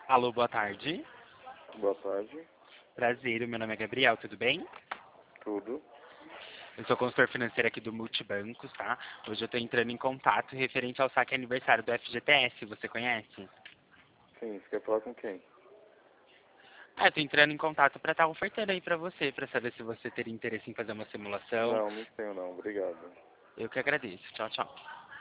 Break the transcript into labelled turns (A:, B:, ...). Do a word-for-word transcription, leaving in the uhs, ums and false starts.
A: Alô, boa tarde.
B: Boa tarde.
A: Prazer, meu nome é Gabriel, tudo bem?
B: Tudo.
A: Eu sou consultor financeiro aqui do Multibancos, tá? Hoje eu estou entrando em contato referente ao saque aniversário do F G T S, você conhece?
B: Sim, você quer falar com quem?
A: Ah, eu tô entrando em contato para estar ofertando aí para você, para saber se você teria interesse em fazer uma simulação.
B: Não, não tenho não, obrigado.
A: Eu que agradeço. Tchau, tchau.